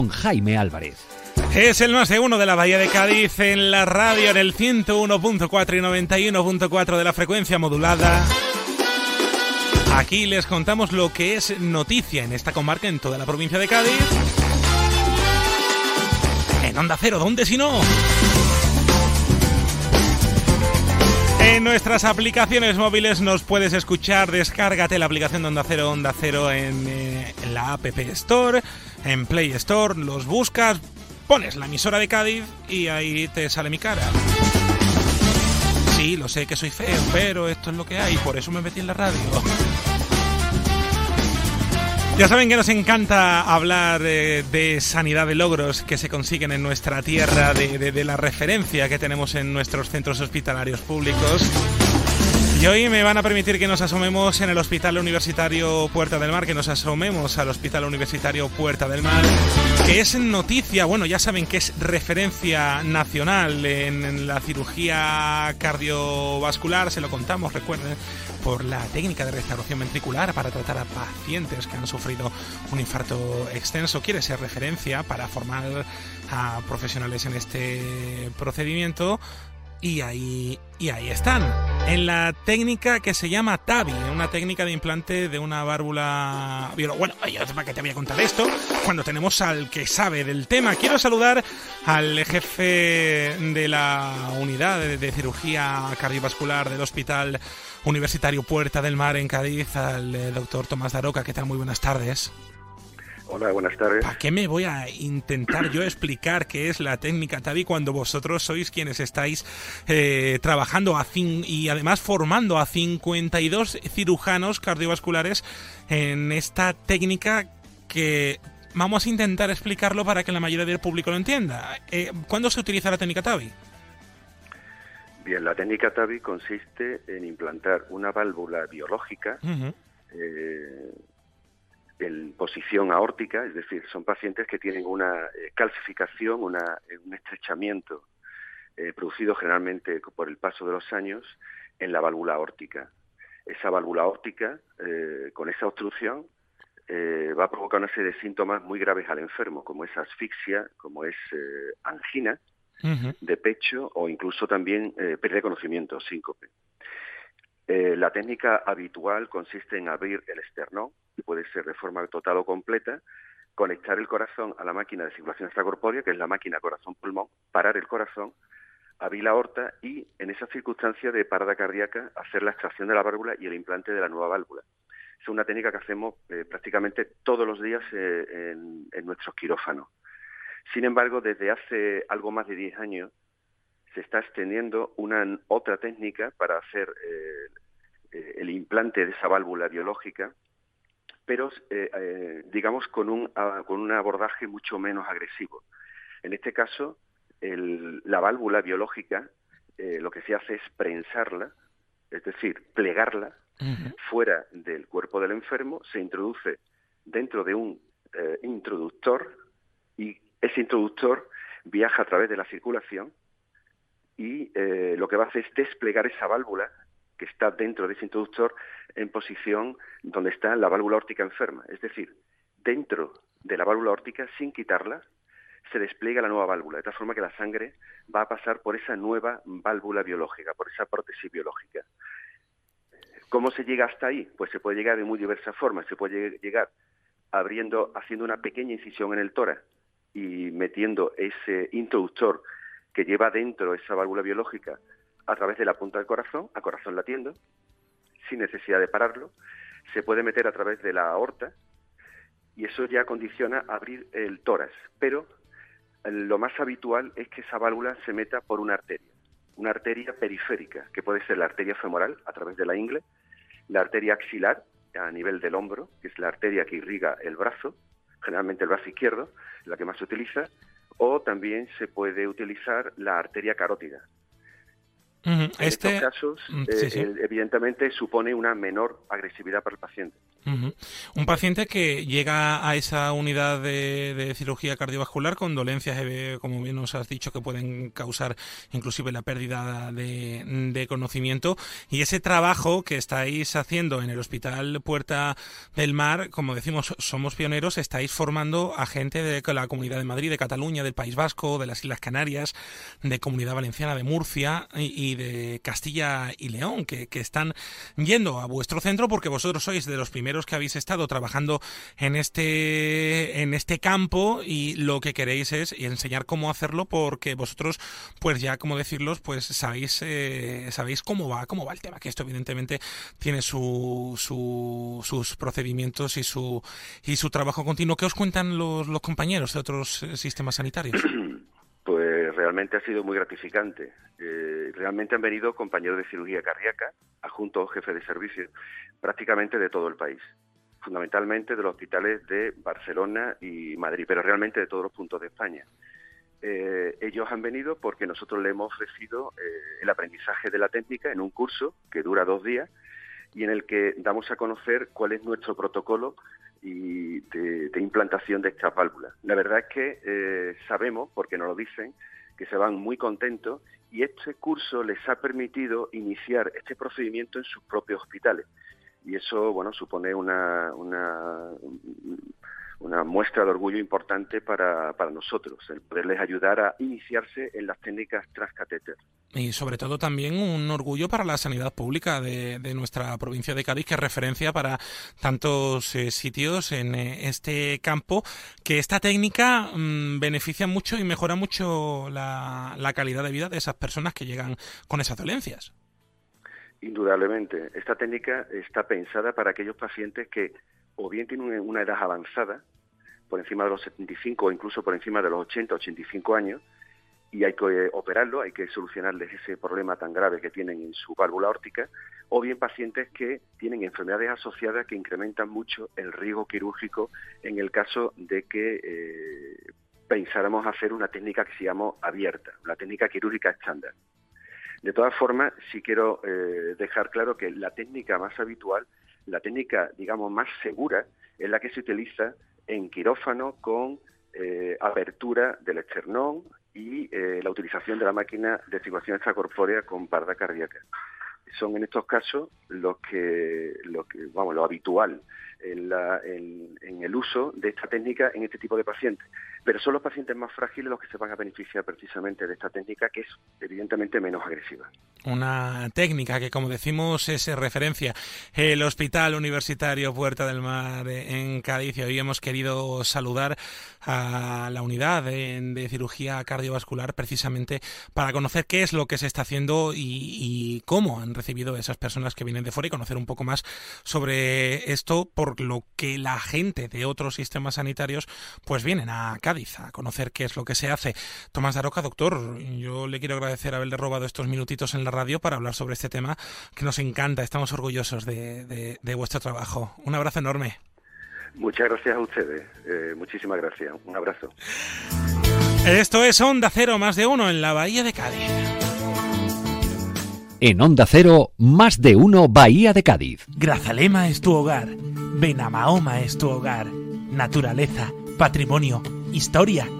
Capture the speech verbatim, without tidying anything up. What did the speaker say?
Jaime Álvarez. Es el más de uno de la Bahía de Cádiz en la radio, en el ciento uno punto cuatro y noventa y uno punto cuatro de la frecuencia modulada. Aquí les contamos lo que es noticia en esta comarca, en toda la provincia de Cádiz. En Onda Cero, ¿dónde si no? En nuestras aplicaciones móviles nos puedes escuchar. Descárgate la aplicación de Onda Cero, Onda Cero en, eh, en la App Store, en Play Store, los buscas, pones la emisora de Cádiz y ahí te sale mi cara. Sí, lo sé que soy feo, pero esto es lo que hay, por eso me metí en la radio. Ya saben que nos encanta hablar eh, de sanidad, de logros que se consiguen en nuestra tierra, de, de, de la referencia que tenemos en nuestros centros hospitalarios públicos. Y hoy me van a permitir que nos asomemos en el Hospital Universitario Puerta del Mar, que nos asomemos al Hospital Universitario Puerta del Mar, que es noticia, bueno, ya saben que es referencia nacional en, en la cirugía cardiovascular, se lo contamos, recuerden, por la técnica de restauración ventricular para tratar a pacientes que han sufrido un infarto extenso. Quiere ser referencia para formar a profesionales en este procedimiento. Y ahí, y ahí están, en la técnica que se llama TAVI, una técnica de implante de una válvula... Bueno, ¿para qué te voy a contar esto? Cuando tenemos al que sabe del tema. Quiero saludar al jefe de la unidad de, de cirugía cardiovascular del Hospital Universitario Puerta del Mar en Cádiz, al eh, doctor Tomás Daroca. ¿Qué tal? Muy buenas tardes. Hola, buenas tardes. ¿Para qué me voy a intentar yo explicar qué es la técnica TAVI cuando vosotros sois quienes estáis eh, trabajando a cin- y además formando a cincuenta y dos cirujanos cardiovasculares en esta técnica que vamos a intentar explicarlo para que la mayoría del público lo entienda? Eh, ¿Cuándo se utiliza la técnica TAVI? Bien, la técnica TAVI consiste en implantar una válvula biológica uh-huh. eh, en posición aórtica, es decir, son pacientes que tienen una eh, calcificación, una, un estrechamiento eh, producido generalmente por el paso de los años en la válvula aórtica. Esa válvula aórtica, eh, con esa obstrucción, eh, va a provocar una serie de síntomas muy graves al enfermo, como es asfixia, como es eh, angina uh-huh. de pecho o incluso también eh, pérdida de conocimiento, síncope. Eh, la técnica habitual consiste en abrir el esternón, puede ser de forma total o completa, conectar el corazón a la máquina de circulación extracorpórea, que es la máquina corazón-pulmón, parar el corazón, abrir la aorta y, en esa circunstancia de parada cardíaca, hacer la extracción de la válvula y el implante de la nueva válvula. Es una técnica que hacemos eh, prácticamente todos los días eh, en, en nuestros quirófanos. Sin embargo, desde hace algo más de diez años, se está extendiendo una otra técnica para hacer eh, eh, el implante de esa válvula biológica, pero eh, eh, digamos con un, a, con un abordaje mucho menos agresivo. En este caso, el, la válvula biológica eh, lo que se hace es prensarla, es decir, plegarla uh-huh. fuera del cuerpo del enfermo, se introduce dentro de un eh, introductor y ese introductor viaja a través de la circulación y eh, lo que va a hacer es desplegar esa válvula que está dentro de ese introductor en posición donde está la válvula aórtica enferma. Es decir, dentro de la válvula aórtica, sin quitarla, se despliega la nueva válvula, de tal forma que la sangre va a pasar por esa nueva válvula biológica, por esa prótesis biológica. ¿Cómo se llega hasta ahí? Pues se puede llegar de muy diversas formas. Se puede llegar abriendo, haciendo una pequeña incisión en el tórax y metiendo ese introductor que lleva dentro esa válvula biológica a través de la punta del corazón, a corazón latiendo, sin necesidad de pararlo. Se puede meter a través de la aorta y eso ya condiciona abrir el tórax. Pero lo más habitual es que esa válvula se meta por una arteria, una arteria periférica, que puede ser la arteria femoral a través de la ingle, la arteria axilar a nivel del hombro, que es la arteria que irriga el brazo, generalmente el brazo izquierdo, la que más se utiliza, o también se puede utilizar la arteria carótida. Uh-huh. En este... estos casos, uh, eh, sí, sí. evidentemente, supone una menor agresividad para el paciente. Uh-huh. Un paciente que llega a esa unidad de, de cirugía cardiovascular con dolencias, eh, como bien nos has dicho, que pueden causar inclusive la pérdida de, de conocimiento, y ese trabajo que estáis haciendo en el Hospital Puerta del Mar, como decimos, somos pioneros, estáis formando a gente de la Comunidad de Madrid, de Cataluña, del País Vasco, de las Islas Canarias, de Comunidad Valenciana, de Murcia y, y de Castilla y León, que, que están yendo a vuestro centro porque vosotros sois de los primeros que habéis estado trabajando en este en este campo, y lo que queréis es enseñar cómo hacerlo, porque vosotros pues ya, como decirlos, pues sabéis eh, sabéis cómo va cómo va el tema, que esto evidentemente tiene su, su sus procedimientos y su y su trabajo continuo. ¿Qué os cuentan los, los compañeros de otros sistemas sanitarios? Pues realmente ha sido muy gratificante. Eh, realmente han venido compañeros de cirugía cardíaca, adjuntos jefes de servicio, prácticamente de todo el país, fundamentalmente de los hospitales de Barcelona y Madrid, pero realmente de todos los puntos de España. Eh, ellos han venido porque nosotros les hemos ofrecido eh, el aprendizaje de la técnica en un curso que dura dos días y en el que damos a conocer cuál es nuestro protocolo y de, de implantación de estas válvulas. La verdad es que eh, sabemos, porque nos lo dicen, que se van muy contentos, y este curso les ha permitido iniciar este procedimiento en sus propios hospitales. Y eso, bueno, supone una, una, una muestra de orgullo importante para, para nosotros, el poderles ayudar a iniciarse en las técnicas transcatéter. Y sobre todo también un orgullo para la sanidad pública de, de nuestra provincia de Cádiz, que es referencia para tantos eh, sitios en eh, este campo, que esta técnica mmm, beneficia mucho y mejora mucho la, la calidad de vida de esas personas que llegan con esas dolencias. Indudablemente. Esta técnica está pensada para aquellos pacientes que o bien tienen una edad avanzada, por encima de los setenta y cinco o incluso por encima de los ochenta, ochenta y cinco años, y hay que operarlo, hay que solucionarles ese problema tan grave que tienen en su válvula aórtica, o bien pacientes que tienen enfermedades asociadas que incrementan mucho el riesgo quirúrgico en el caso de que eh, pensáramos hacer una técnica que se llama abierta, la técnica quirúrgica estándar. De todas formas, sí quiero eh, dejar claro que la técnica más habitual, la técnica, digamos, más segura, es la que se utiliza en quirófano con eh, apertura del esternón y eh, la utilización de la máquina de circulación extracorpórea con parada cardíaca. Son en estos casos los que, lo que vamos, lo habitual en, la, en, en el uso de esta técnica en este tipo de pacientes. Pero son los pacientes más frágiles los que se van a beneficiar precisamente de esta técnica, que es evidentemente menos agresiva. Una técnica que, como decimos, es referencia. El Hospital Universitario Puerta del Mar en Cádiz, y hoy hemos querido saludar a la unidad de, de cirugía cardiovascular precisamente para conocer qué es lo que se está haciendo y, y cómo han recibido esas personas que vienen de fuera, y conocer un poco más sobre esto, por lo que la gente de otros sistemas sanitarios pues vienen a Cádiz a conocer qué es lo que se hace. Tomás Daroca, doctor, yo le quiero agradecer haberle robado estos minutitos en la radio para hablar sobre este tema que nos encanta. Estamos orgullosos de, de, de vuestro trabajo. Un abrazo enorme. Muchas gracias a ustedes. Eh, muchísimas gracias. Un abrazo. Esto es Onda Cero, más de uno en la Bahía de Cádiz. En Onda Cero, más de uno Bahía de Cádiz. Grazalema es tu hogar. Benamahoma es tu hogar. Naturaleza, patrimonio, historia,